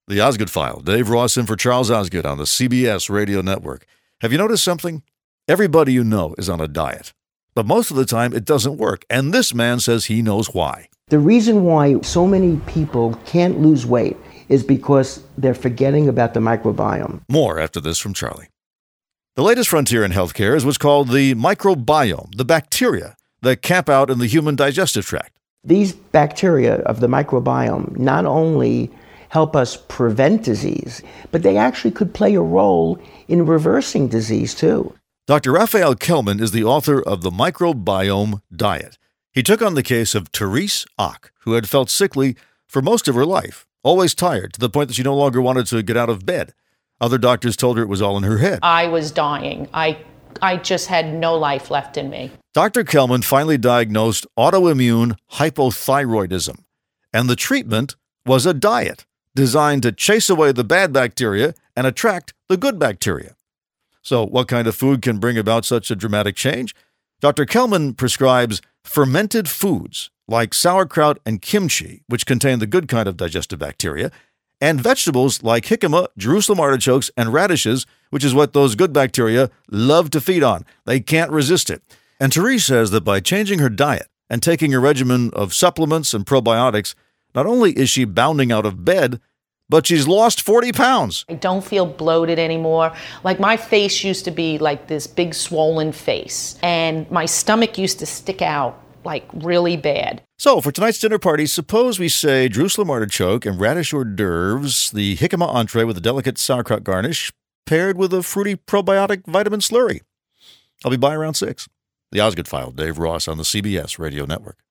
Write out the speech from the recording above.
The Osgood File. Dave Ross in for Charles Osgood on the CBS Radio Network. Have you noticed something? Everybody you know is on a diet. But most of the time, it doesn't work. And this man says he knows why. The reason why so many people can't lose weight is because they're forgetting about the microbiome. More after this from Charlie. The latest frontier in healthcare is what's called the microbiome, the bacteria that camp out in the human digestive tract. These bacteria of the microbiome not only help us prevent disease, but they actually could play a role in reversing disease too. Dr. Raphael Kelman is the author of The Microbiome Diet. He took on the case of Therese Ock, who had felt sickly for most of her life, always tired to the point that she no longer wanted to get out of bed. Other doctors told her it was all in her head. I was dying. I just had no life left in me. Dr. Kelman finally diagnosed autoimmune hypothyroidism, and the treatment was a diet designed to chase away the bad bacteria and attract the good bacteria. So what kind of food can bring about such a dramatic change? Dr. Kelman prescribes fermented foods like sauerkraut and kimchi, which contain the good kind of digestive bacteria, and vegetables like jicama, Jerusalem artichokes, and radishes, which is what those good bacteria love to feed on. They can't resist it. And Therese says that by changing her diet and taking a regimen of supplements and probiotics, not only is she bounding out of bed, but she's lost 40 pounds. I don't feel bloated anymore. Like my face used to be like this big swollen face, and my stomach used to stick out like really bad. So for tonight's dinner party, suppose we say Jerusalem artichoke and radish hors d'oeuvres, the jicama entree with a delicate sauerkraut garnish, paired with a fruity probiotic vitamin slurry. I'll be by around 6. The Osgood File, Dave Ross on the CBS Radio Network.